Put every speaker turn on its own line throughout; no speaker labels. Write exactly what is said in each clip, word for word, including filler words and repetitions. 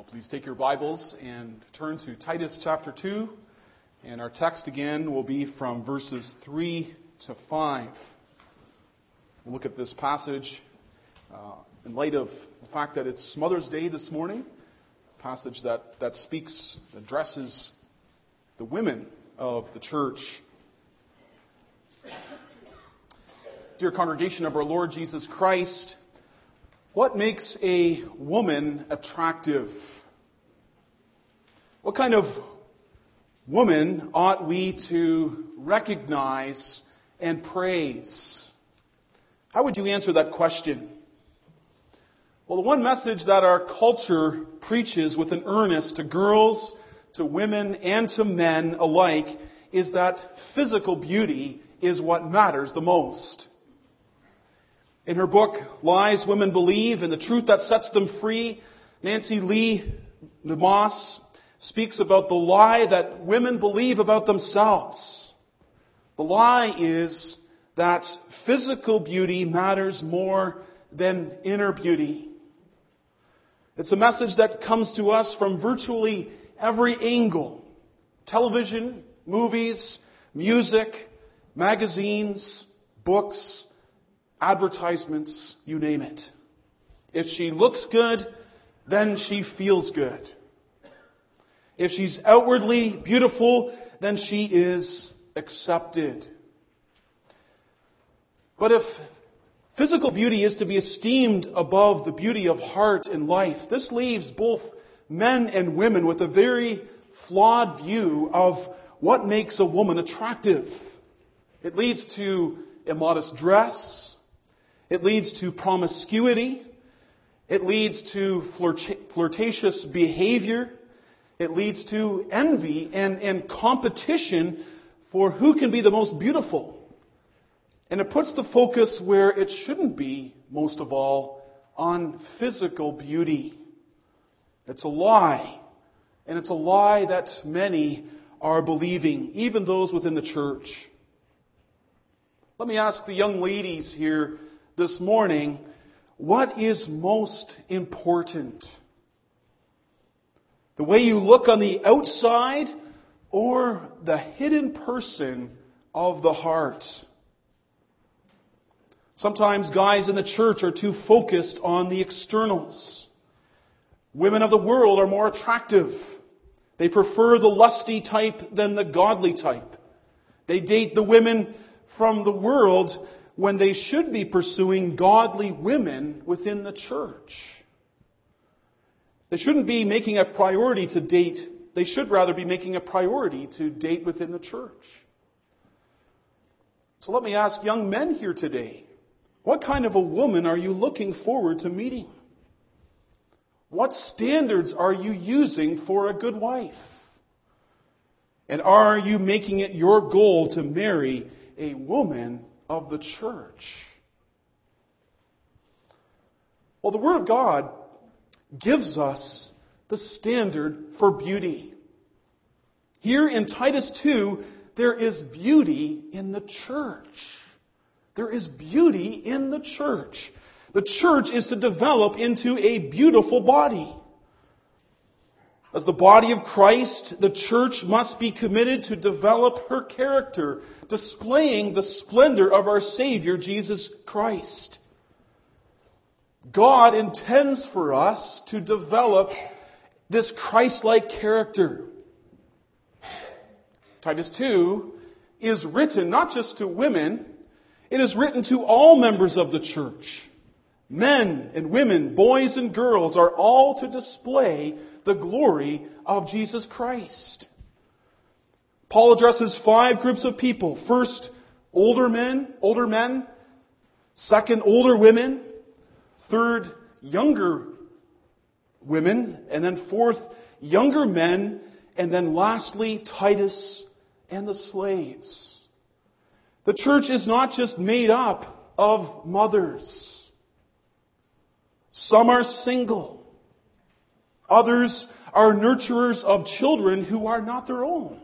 Please take your Bibles and turn to Titus chapter two. And our text again will be from verses three to five. We'll look at this passage uh, in light of the fact that it's Mother's Day this morning. A passage that, that speaks, addresses the women of the church. Dear congregation of our Lord Jesus Christ, what makes a woman attractive? What kind of woman ought we to recognize and praise? How would you answer that question? Well, the one message that our culture preaches with an earnest to girls, to women, and to men alike is that physical beauty is what matters the most. In her book, Lies Women Believe and the Truth That Sets Them Free, Nancy Lee DeMoss speaks about the lie that women believe about themselves. The lie is that physical beauty matters more than inner beauty. It's a message that comes to us from virtually every angle. Television, movies, music, magazines, books, advertisements, you name it. If she looks good, then she feels good. If she's outwardly beautiful, then she is accepted. But if physical beauty is to be esteemed above the beauty of heart and life, this leaves both men and women with a very flawed view of what makes a woman attractive. It leads to immodest dress. It leads to promiscuity. It leads to flirt- flirtatious behavior. It leads to envy and, and competition for who can be the most beautiful. And it puts the focus where it shouldn't be, most of all, on physical beauty. It's a lie. And it's a lie that many are believing, even those within the church. Let me ask the young ladies here this morning, what is most important? The way you look on the outside or the hidden person of the heart? Sometimes guys in the church are too focused on the externals. Women of the world are more attractive. They prefer the lusty type than the godly type. They date the women from the world when they should be pursuing godly women within the church. They shouldn't be making a priority to date. They should rather be making a priority to date within the church. So let me ask young men here today, what kind of a woman are you looking forward to meeting? What standards are you using for a good wife? And are you making it your goal to marry a woman of the church? Well, the Word of God gives us the standard for beauty. Here in Titus two, there is beauty in the church. There is beauty in the church. The church is to develop into a beautiful body. As the body of Christ, the church must be committed to develop her character, displaying the splendor of our Savior, Jesus Christ. God intends for us to develop this Christ-like character. Titus two is written not just to women, it is written to all members of the church. Men and women, boys and girls are all to display the glory of Jesus Christ. Paul addresses five groups of people. First, older men, older men. Second, older women. Third, younger women. And then fourth, younger men. And then lastly, Titus and the slaves. The church is not just made up of mothers. Some are single. Others are nurturers of children who are not their own.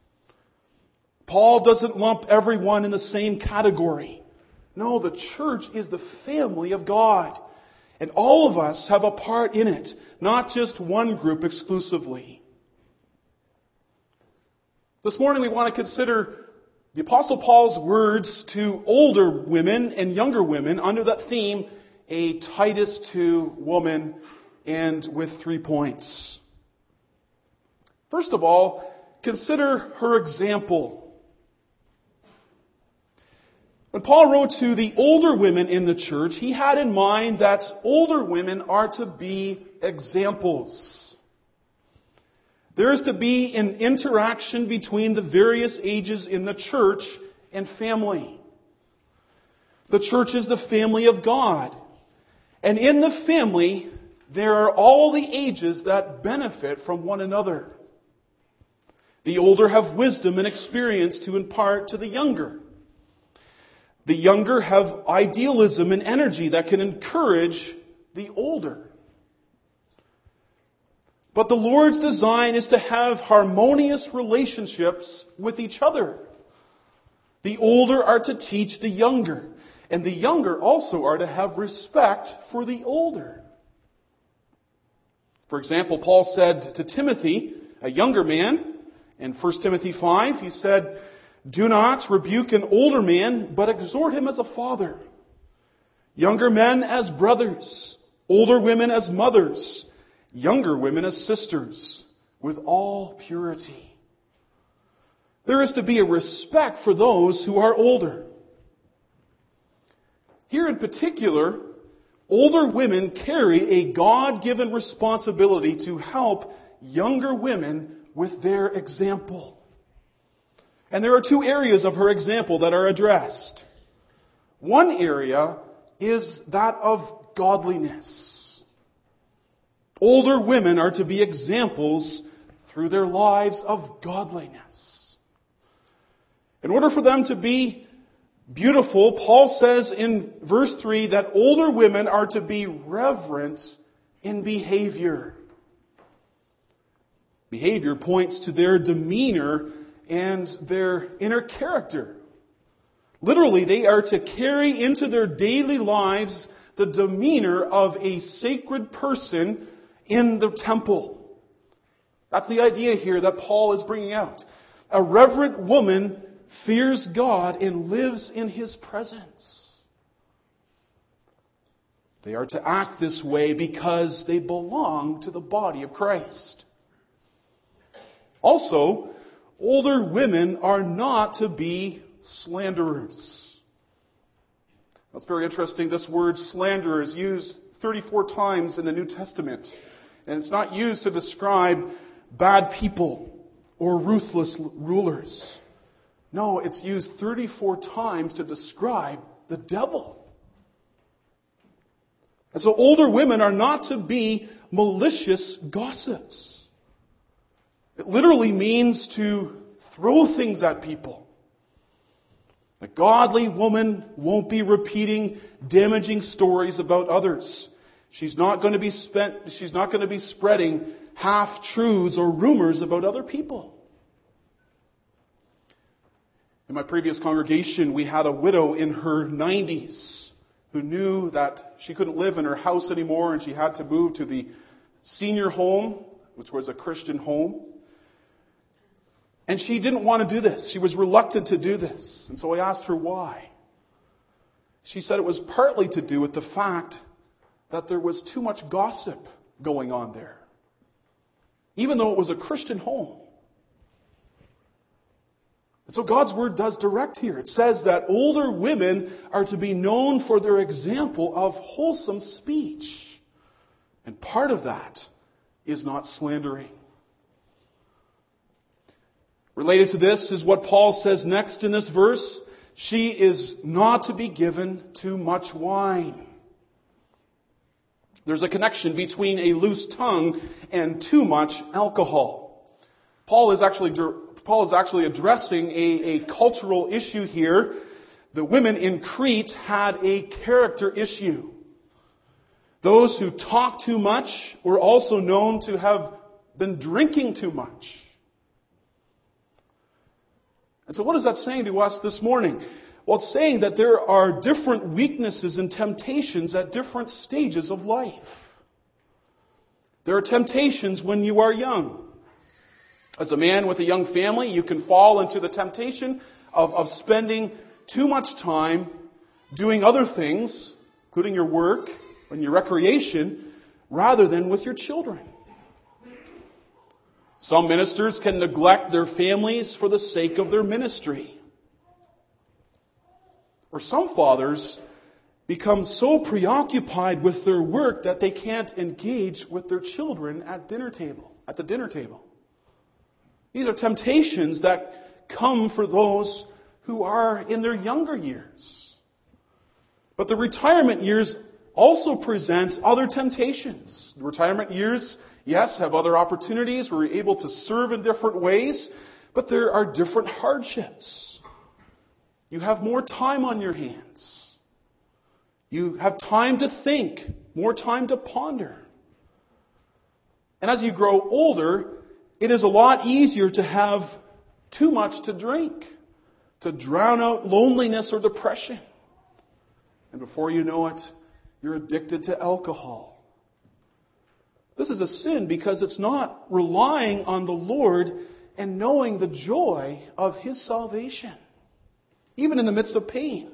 Paul doesn't lump everyone in the same category. No, the church is the family of God. And all of us have a part in it, not just one group exclusively. This morning we want to consider the Apostle Paul's words to older women and younger women under that theme, a Titus two woman, and with three points. First of all, consider her example. When Paul wrote to the older women in the church, he had in mind that older women are to be examples. There is to be an interaction between the various ages in the church and family. The church is the family of God. And in the family, there are all the ages that benefit from one another. The older have wisdom and experience to impart to the younger. The younger have idealism and energy that can encourage the older. But the Lord's design is to have harmonious relationships with each other. The older are to teach the younger, and the younger also are to have respect for the older. For example, Paul said to Timothy, a younger man, in First Timothy five, he said, "Do not rebuke an older man, but exhort him as a father. Younger men as brothers, older women as mothers, younger women as sisters, with all purity." There is to be a respect for those who are older. Here in particular, older women carry a God-given responsibility to help younger women with their example. And there are two areas of her example that are addressed. One area is that of godliness. Older women are to be examples through their lives of godliness. In order for them to be beautiful, Paul says in verse three that older women are to be reverent in behavior. Behavior points to their demeanor and their inner character. Literally, they are to carry into their daily lives the demeanor of a sacred person in the temple. That's the idea here that Paul is bringing out. A reverent woman fears God and lives in His presence. They are to act this way because they belong to the body of Christ. Also, older women are not to be slanderers. That's very interesting. This word slanderer is used thirty-four times in the New Testament. And it's not used to describe bad people or ruthless rulers. No, it's used thirty-four times to describe the devil. And so older women are not to be malicious gossips. It literally means to throw things at people. A godly woman won't be repeating damaging stories about others. She's not going to be spent, she's not going to be spreading half-truths or rumors about other people. In my previous congregation, we had a widow in her nineties who knew that she couldn't live in her house anymore and she had to move to the senior home, which was a Christian home. And she didn't want to do this. She was reluctant to do this. And so I asked her why. She said it was partly to do with the fact that there was too much gossip going on there, even though it was a Christian home. And so God's Word does direct here. It says that older women are to be known for their example of wholesome speech. And part of that is not slandering. Related to this is what Paul says next in this verse. She is not to be given too much wine. There's a connection between a loose tongue and too much alcohol. Paul is actually, Paul is actually addressing a, a cultural issue here. The women in Crete had a character issue. Those who talked too much were also known to have been drinking too much. And so what is that saying to us this morning? Well, it's saying that there are different weaknesses and temptations at different stages of life. There are temptations when you are young. As a man with a young family, you can fall into the temptation of, of spending too much time doing other things, including your work and your recreation, rather than with your children. Some ministers can neglect their families for the sake of their ministry. Or some fathers become so preoccupied with their work that they can't engage with their children at dinner table, at the dinner table. These are temptations that come for those who are in their younger years. But the retirement years also present other temptations. The retirement years, yes, have other opportunities where you're able to serve in different ways, but there are different hardships. You have more time on your hands. You have time to think, more time to ponder. And as you grow older, it is a lot easier to have too much to drink, to drown out loneliness or depression. And before you know it, you're addicted to alcohol. This is a sin because it's not relying on the Lord and knowing the joy of His salvation, even in the midst of pain.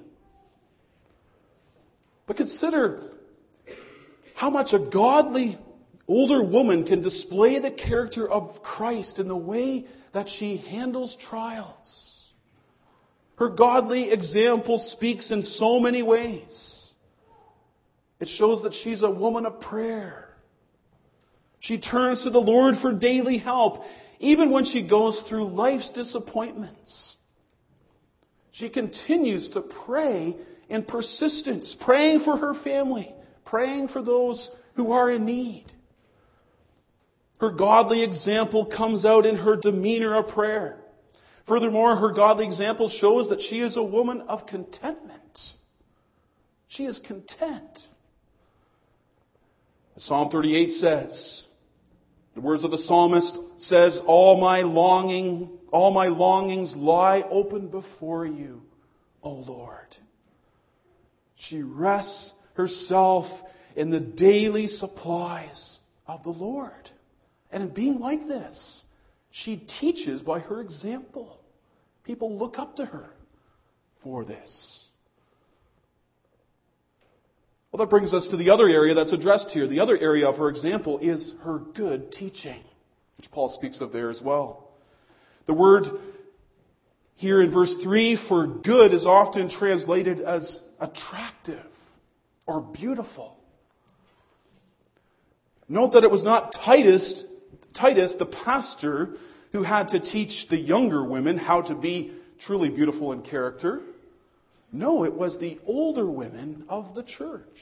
But consider how much a godly older woman can display the character of Christ in the way that she handles trials. Her godly example speaks in so many ways. It shows that she's a woman of prayer. She turns to the Lord for daily help, even when she goes through life's disappointments. She continues to pray in persistence, praying for her family, praying for those who are in need. Her godly example comes out in her demeanor of prayer. Furthermore, her godly example shows that she is a woman of contentment. She is content. Psalm thirty-eight says, the words of the psalmist says, all my longing, all my longings lie open before you, O Lord. She rests herself in the daily supplies of the Lord. And in being like this, she teaches by her example. People look up to her for this. Well, that brings us to the other area that's addressed here. The other area of her example is her good teaching, which Paul speaks of there as well. The word here in verse three for good is often translated as attractive or beautiful. Note that it was not Titus, Titus, the pastor, who had to teach the younger women how to be truly beautiful in character. No, it was the older women of the church.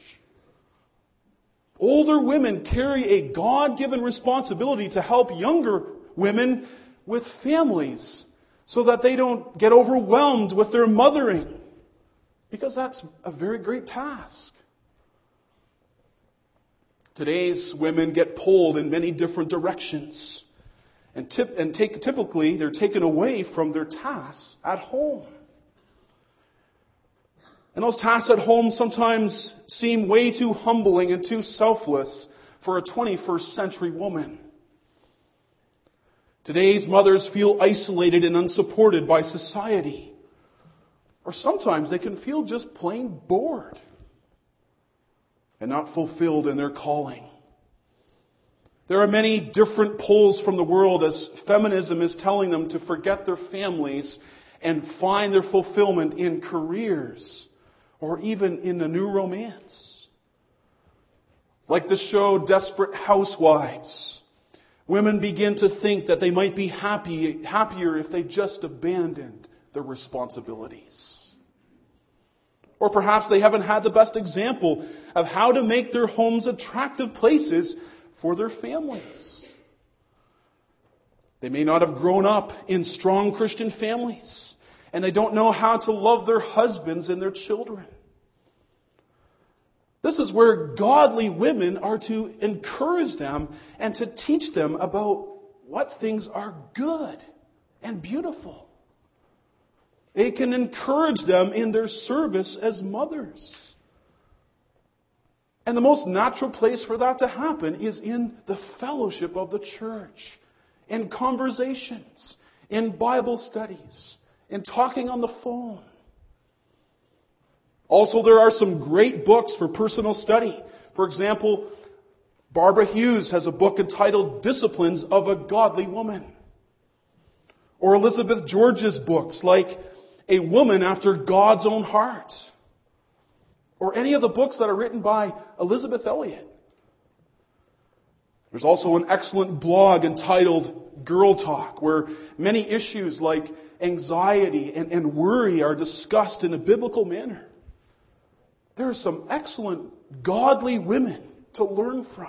Older women carry a God-given responsibility to help younger women with families so that they don't get overwhelmed with their mothering, because that's a very great task. Today's women get pulled in many different directions. And, tip, and take, typically, they're taken away from their tasks at home. And those tasks at home sometimes seem way too humbling and too selfless for a twenty-first century woman. Today's mothers feel isolated and unsupported by society. Or sometimes they can feel just plain bored and not fulfilled in their calling. There are many different pulls from the world as feminism is telling them to forget their families and find their fulfillment in careers or even in a new romance. Like the show Desperate Housewives, women begin to think that they might be happy, happier if they just abandoned their responsibilities. Or perhaps they haven't had the best example of how to make their homes attractive places for their families. They may not have grown up in strong Christian families, and they don't know how to love their husbands and their children. This is where godly women are to encourage them and to teach them about what things are good and beautiful. It can encourage them in their service as mothers. And the most natural place for that to happen is in the fellowship of the church, in conversations, in Bible studies, in talking on the phone. Also, there are some great books for personal study. For example, Barbara Hughes has a book entitled Disciplines of a Godly Woman. Or Elizabeth George's books like A Woman After God's Own Heart. Or any of the books that are written by Elizabeth Elliot. There's also an excellent blog entitled Girl Talk, where many issues like anxiety and, and worry are discussed in a biblical manner. There are some excellent godly women to learn from.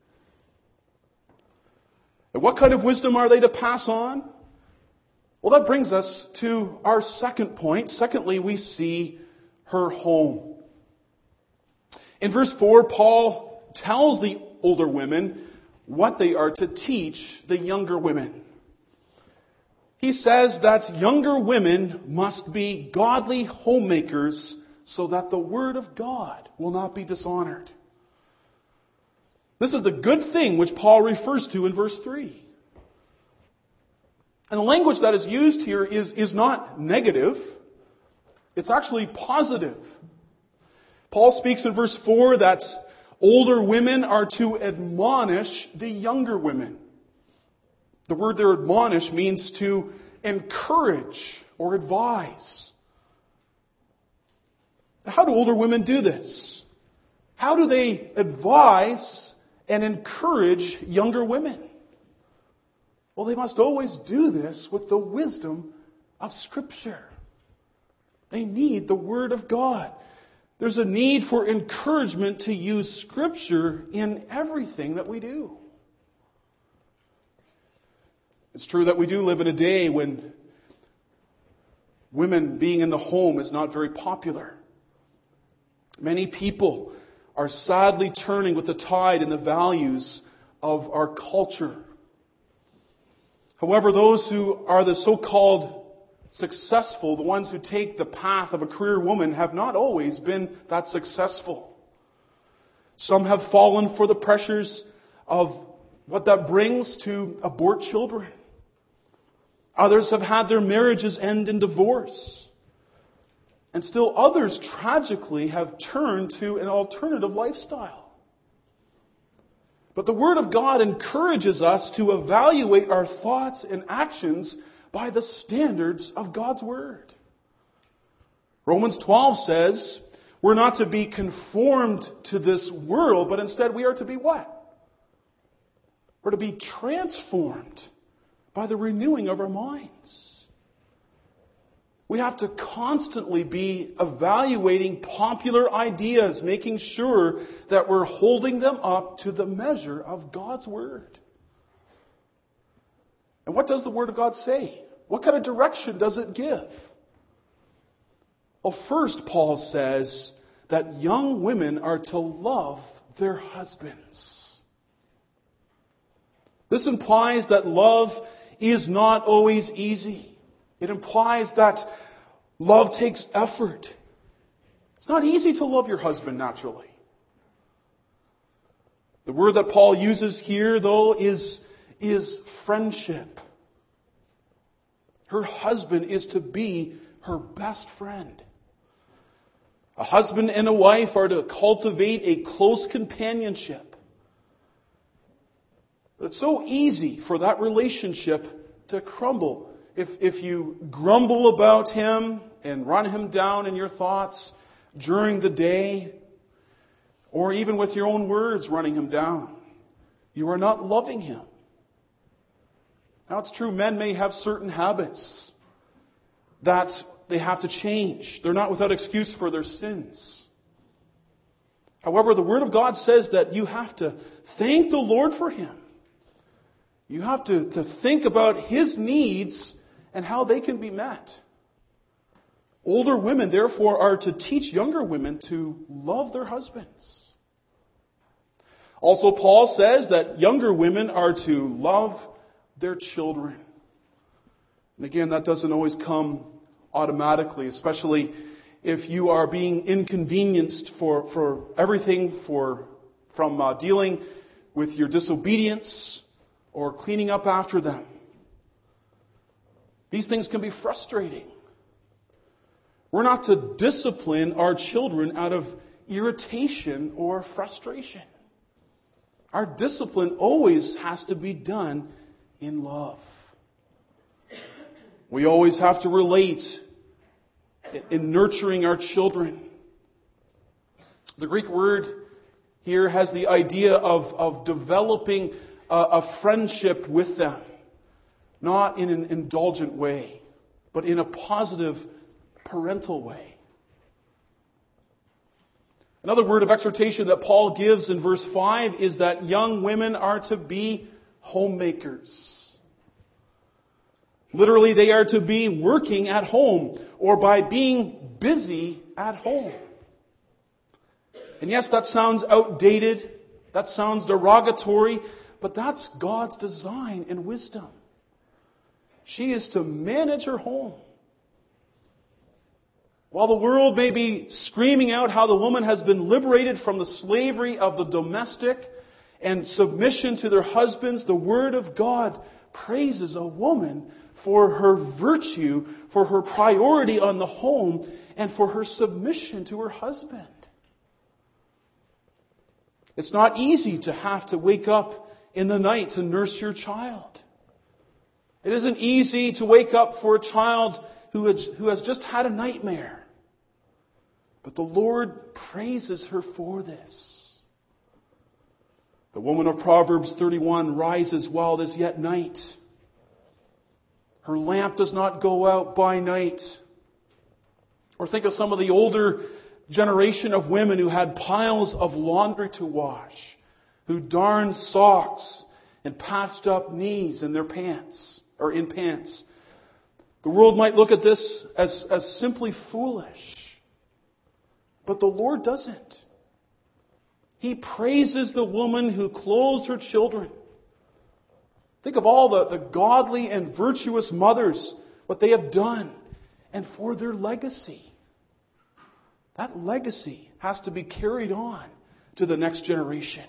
And what kind of wisdom are they to pass on? Well, that brings us to our second point. Secondly, we see her home. In verse four, Paul tells the older women what they are to teach the younger women. He says that younger women must be godly homemakers so that the word of God will not be dishonored. This is the good thing which Paul refers to in verse three. And the language that is used here is, is not negative. It's actually positive. Paul speaks in verse four that older women are to admonish the younger women. The word there, admonish, means to encourage or advise. How do older women do this? How do they advise and encourage younger women? Well, they must always do this with the wisdom of Scripture. They need the Word of God. There's a need for encouragement to use Scripture in everything that we do. It's true that we do live in a day when women being in the home is not very popular. Many people are sadly turning with the tide in the values of our culture. However, those who are the so-called successful, the ones who take the path of a career woman, have not always been that successful. Some have fallen for the pressures of what that brings to abort children. Others have had their marriages end in divorce. And still others, tragically, have turned to an alternative lifestyle. But the Word of God encourages us to evaluate our thoughts and actions by the standards of God's Word. Romans twelve says, we're not to be conformed to this world, but instead we are to be what? We're to be transformed by the renewing of our minds. We have to constantly be evaluating popular ideas, making sure that we're holding them up to the measure of God's Word. And what does the Word of God say? What kind of direction does it give? Well, first, Paul says that young women are to love their husbands. This implies that love is not always easy. It implies that love takes effort. It's not easy to love your husband naturally. The word that Paul uses here, though, is, is friendship. Her husband is to be her best friend. A husband and a wife are to cultivate a close companionship. But it's so easy for that relationship to crumble. If, if you grumble about him and run him down in your thoughts during the day, or even with your own words running him down, you are not loving him. Now it's true, men may have certain habits that they have to change. They're not without excuse for their sins. However, the Word of God says that you have to thank the Lord for him. You have to, to think about his needs and how they can be met. Older women, therefore, are to teach younger women to love their husbands. Also, Paul says that younger women are to love their children. And again, that doesn't always come automatically, especially if you are being inconvenienced for, for everything for, from uh, dealing with your disobedience or cleaning up after them. These things can be frustrating. We're not to discipline our children out of irritation or frustration. Our discipline always has to be done in love. We always have to relate in nurturing our children. The Greek word here has the idea of, of developing a, a friendship with them. Not in an indulgent way, but in a positive parental way. Another word of exhortation that Paul gives in verse five is that young women are to be homemakers. Literally, they are to be working at home or by being busy at home. And yes, that sounds outdated. That sounds derogatory. But that's God's design and wisdom. She is to manage her home. While the world may be screaming out how the woman has been liberated from the slavery of the domestic and submission to their husbands, the Word of God praises a woman for her virtue, for her priority on the home, and for her submission to her husband. It's not easy to have to wake up in the night to nurse your child. It isn't easy to wake up for a child who has, who has just had a nightmare. But the Lord praises her for this. The woman of Proverbs thirty-one rises while it is yet night. Her lamp does not go out by night. Or think of some of the older generation of women who had piles of laundry to wash, who darned socks and patched up knees in their pants. Or in pants. The world might look at this as, as simply foolish. But the Lord doesn't. He praises the woman who clothes her children. Think of all the, the godly and virtuous mothers, what they have done, and for their legacy. That legacy has to be carried on to the next generation.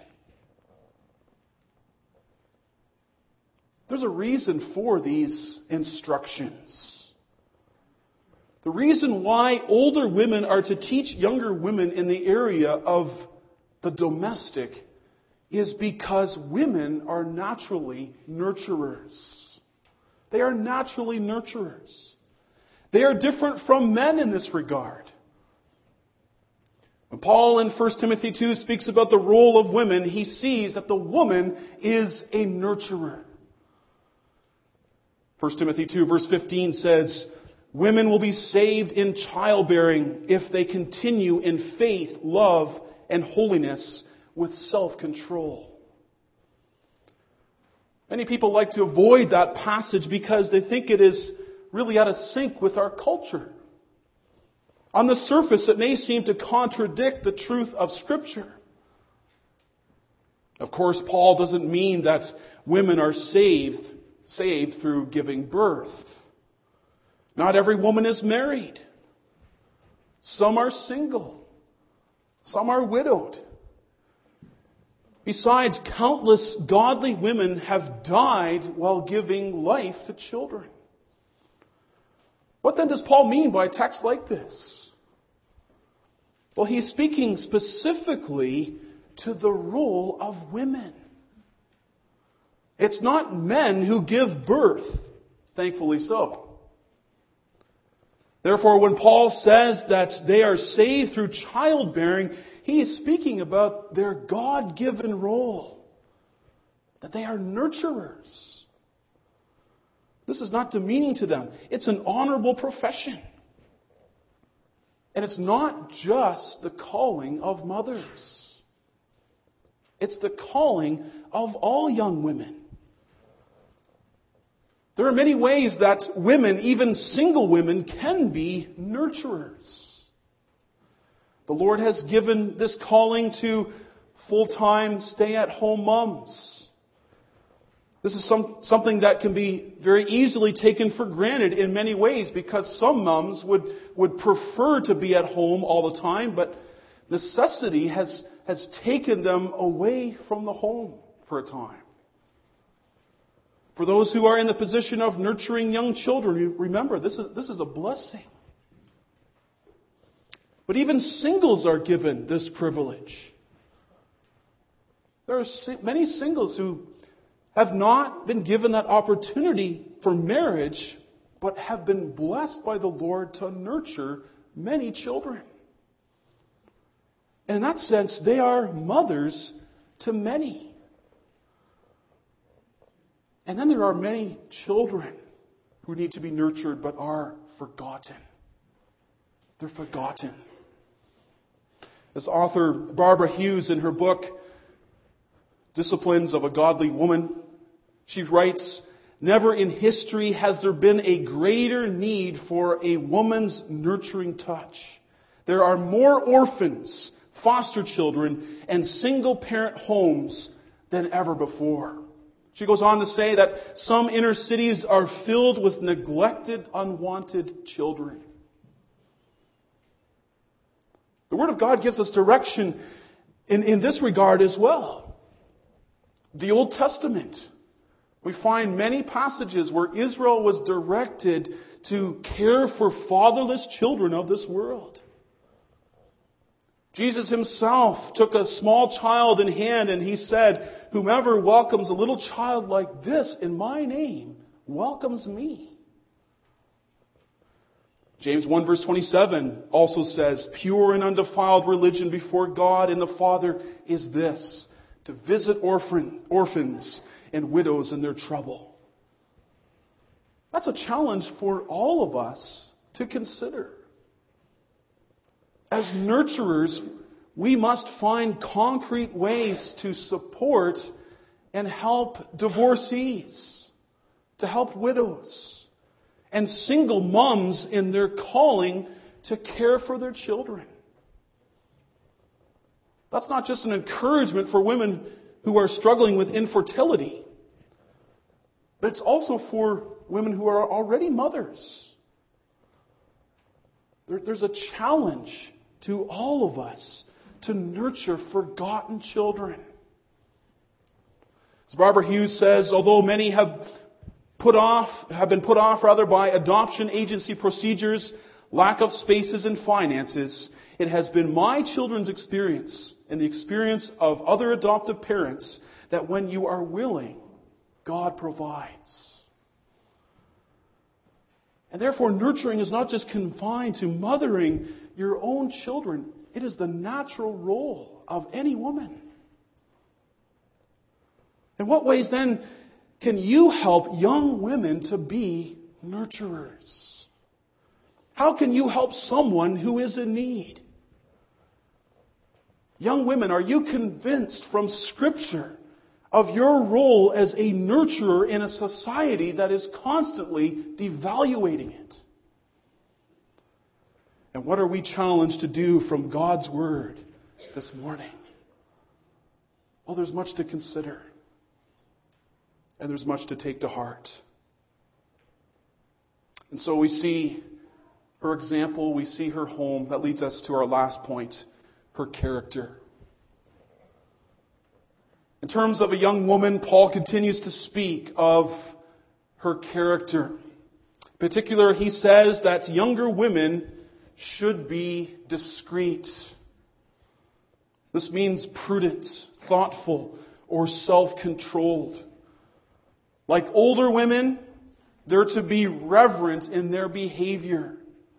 There's a reason for these instructions. The reason why older women are to teach younger women in the area of the domestic is because women are naturally nurturers. They are naturally nurturers. They are different from men in this regard. When Paul in First Timothy two speaks about the role of women, he sees that the woman is a nurturer. First Timothy two verse fifteen says, women will be saved in childbearing if they continue in faith, love, and holiness with self-control. Many people like to avoid that passage because they think it is really out of sync with our culture. On the surface, it may seem to contradict the truth of Scripture. Of course, Paul doesn't mean that women are saved saved through giving birth. Not every woman is married. Some are single. Some are widowed. Besides, countless godly women have died while giving life to children. What then does Paul mean by a text like this? Well, he's speaking specifically to the role of women. It's not men who give birth, thankfully so. Therefore, when Paul says that they are saved through childbearing, he is speaking about their God-given role, that they are nurturers. This is not demeaning to them. It's an honorable profession. And it's not just the calling of mothers. It's the calling of all young women. There are many ways that women, even single women, can be nurturers. The Lord has given this calling to full-time stay-at-home moms. This is some, something that can be very easily taken for granted in many ways, because some moms would, would prefer to be at home all the time, but necessity has, has taken them away from the home for a time. For those who are in the position of nurturing young children, remember, this is, this is a blessing. But even singles are given this privilege. There are many singles who have not been given that opportunity for marriage, but have been blessed by the Lord to nurture many children. And in that sense, they are mothers to many. And then there are many children who need to be nurtured but are forgotten. They're forgotten. As author Barbara Hughes, in her book, Disciplines of a Godly Woman, she writes, "Never in history has there been a greater need for a woman's nurturing touch. There are more orphans, foster children, and single-parent homes than ever before." She goes on to say that some inner cities are filled with neglected, unwanted children. The Word of God gives us direction in, in this regard as well. The Old Testament, we find many passages where Israel was directed to care for fatherless children of this world. Jesus himself took a small child in hand and he said, "Whomever welcomes a little child like this in my name welcomes me." James one verse twenty-seven also says, "Pure and undefiled religion before God and the Father is this, to visit orphan, orphans and widows in their trouble." That's a challenge for all of us to consider. As nurturers, we must find concrete ways to support and help divorcees, to help widows, and single moms in their calling to care for their children. That's not just an encouragement for women who are struggling with infertility, but it's also for women who are already mothers. There, there's a challenge to all of us to nurture forgotten children. As Barbara Hughes says, although many have put off, have been put off rather by adoption agency procedures, lack of spaces and finances, it has been my children's experience and the experience of other adoptive parents that when you are willing, God provides. And therefore, nurturing is not just confined to mothering your own children. It is the natural role of any woman. In what ways then can you help young women to be nurturers? How can you help someone who is in need? Young women, are you convinced from Scripture of your role as a nurturer in a society that is constantly devaluating it? And what are we challenged to do from God's Word this morning? Well, there's much to consider. And there's much to take to heart. And so we see her example, we see her home. That leads us to our last point, her character. In terms of a young woman, Paul continues to speak of her character. In particular, he says that younger women should be discreet. This means prudent, thoughtful, or self-controlled. Like older women, they're to be reverent in their behavior.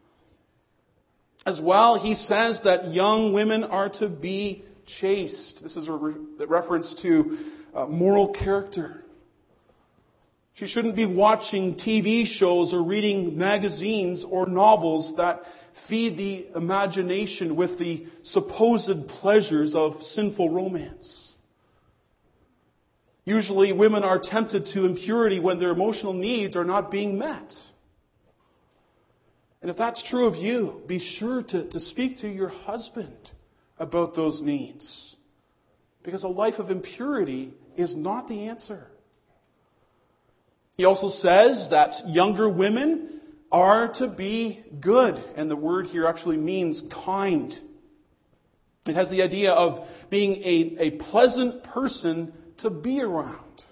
As well, he says that young women are to be chaste. This is a re- reference to uh, moral character. She shouldn't be watching T V shows or reading magazines or novels that feed the imagination with the supposed pleasures of sinful romance. Usually women are tempted to impurity when their emotional needs are not being met. And if that's true of you, be sure to, to speak to your husband about those needs. Because a life of impurity is not the answer. He also says that younger women are to be good. And the word here actually means kind. It has the idea of being a, a pleasant person to be around.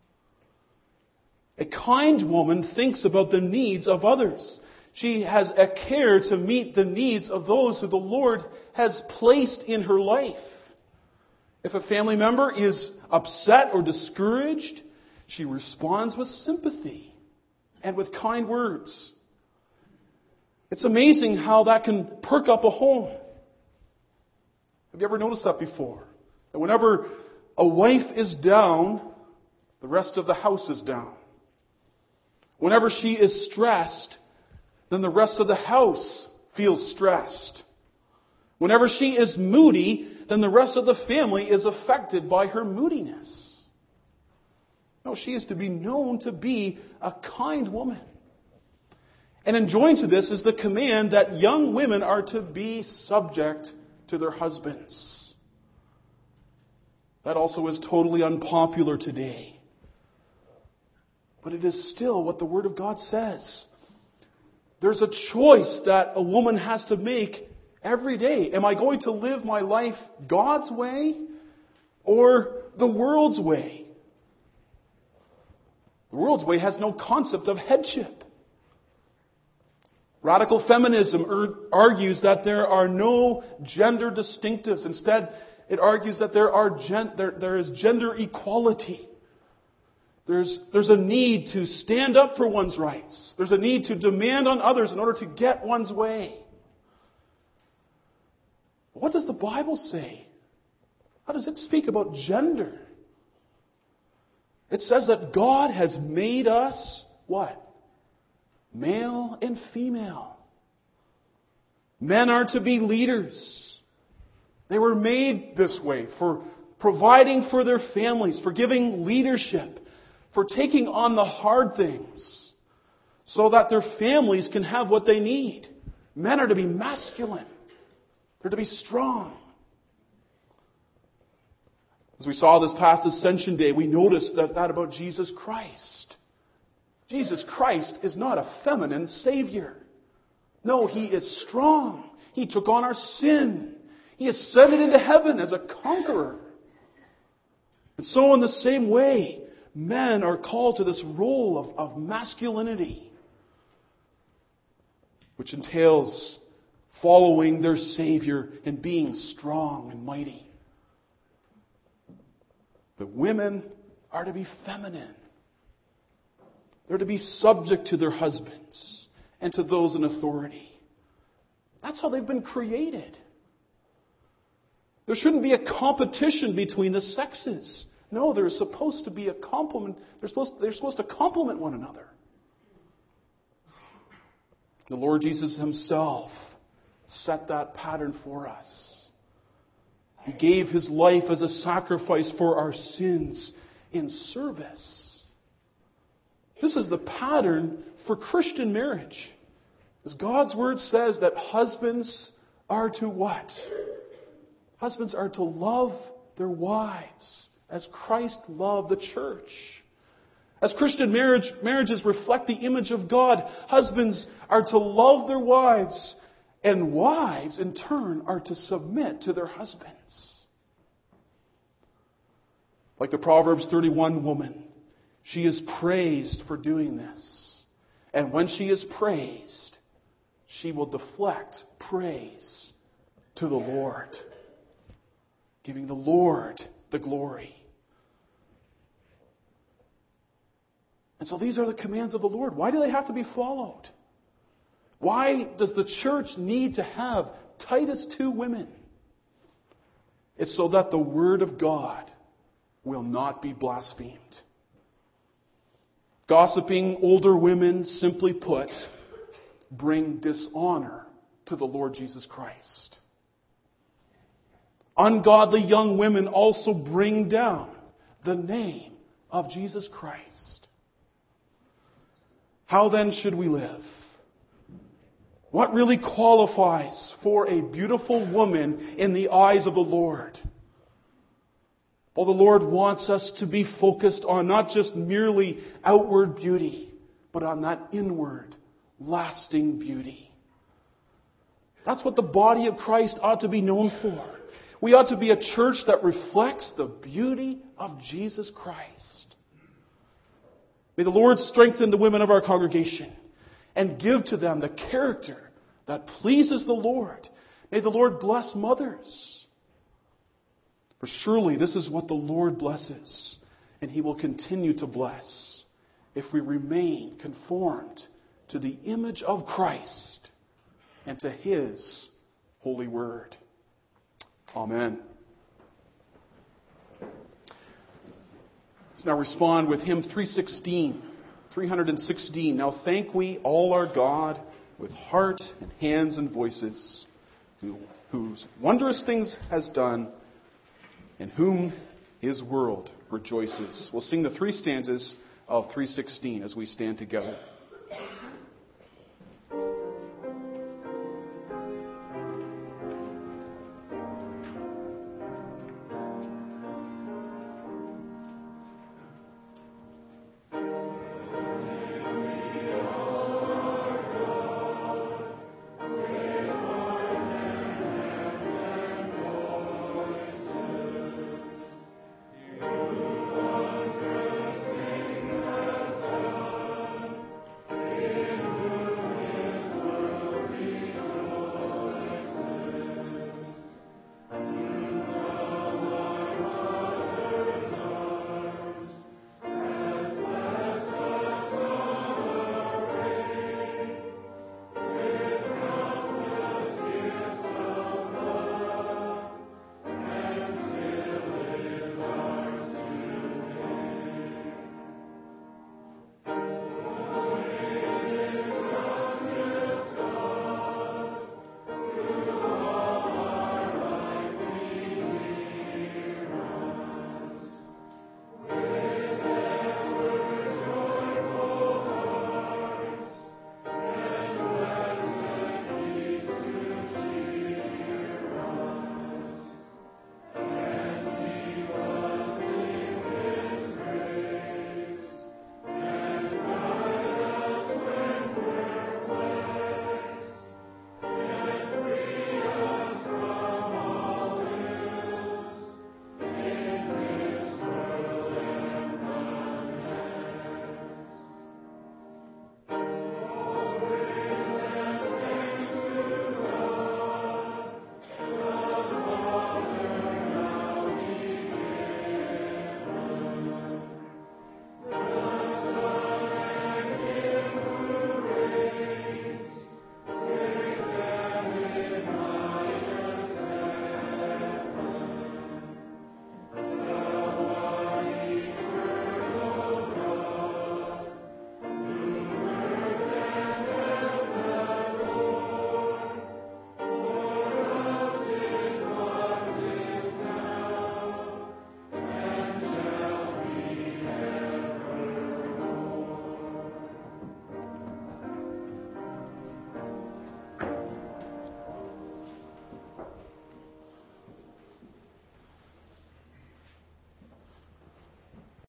A kind woman thinks about the needs of others. She has a care to meet the needs of those who the Lord has placed in her life. If a family member is upset or discouraged, she responds with sympathy and with kind words. It's amazing how that can perk up a home. Have you ever noticed that before? That whenever a wife is down, the rest of the house is down. Whenever she is stressed, then the rest of the house feels stressed. Whenever she is moody, then the rest of the family is affected by her moodiness. No, she is to be known to be a kind woman. And enjoined to this is the command that young women are to be subject to their husbands. That also is totally unpopular today. But it is still what the Word of God says. There's a choice that a woman has to make every day. Am I going to live my life God's way or the world's way? The world's way has no concept of headship. Radical feminism ur- argues that there are no gender distinctives. Instead, it argues that there are gen- there, there is gender equality. There's, there's a need to stand up for one's rights. There's a need to demand on others in order to get one's way. What does the Bible say? How does it speak about gender? It says that God has made us, what? Male and female. Men are to be leaders. They were made this way for providing for their families, for giving leadership, for taking on the hard things so that their families can have what they need. Men are to be masculine. They're to be strong. As we saw this past Ascension Day, we noticed that, that about Jesus Christ. Jesus Christ is not a feminine Savior. No, He is strong. He took on our sin. He ascended into heaven as a conqueror. And so in the same way, men are called to this role of, of masculinity, which entails following their Savior and being strong and mighty. But women are to be feminine. They're to be subject to their husbands and to those in authority. That's how they've been created. There shouldn't be a competition between the sexes. No, there's supposed to be a complement. They're supposed, they're supposed to complement one another. The Lord Jesus Himself set that pattern for us. He gave His life as a sacrifice for our sins in service. This is the pattern for Christian marriage. As God's Word says that husbands are to what? Husbands are to love their wives as Christ loved the church. As Christian marriage, marriages reflect the image of God, husbands are to love their wives, and wives, in turn, are to submit to their husbands. Like the Proverbs thirty-one woman, she is praised for doing this. And when she is praised, she will deflect praise to the Lord, giving the Lord the glory. And so these are the commands of the Lord. Why do they have to be followed? Why does the church need to have Titus two women? It's so that the Word of God will not be blasphemed. Gossiping older women, simply put, bring dishonor to the Lord Jesus Christ. Ungodly young women also bring down the name of Jesus Christ. How then should we live? What really qualifies for a beautiful woman in the eyes of the Lord? Oh, the Lord wants us to be focused on not just merely outward beauty, but on that inward, lasting beauty. That's what the body of Christ ought to be known for. We ought to be a church that reflects the beauty of Jesus Christ. May the Lord strengthen the women of our congregation and give to them the character that pleases the Lord. May the Lord bless mothers. For surely this is what the Lord blesses, and He will continue to bless if we remain conformed to the image of Christ and to His holy word. Amen. Let's now respond with hymn three sixteen, three sixteen. Now thank we all our God with heart and hands and voices, who, whose wondrous things has done, in whom His world rejoices. We'll sing the three stanzas of three sixteen as we stand together.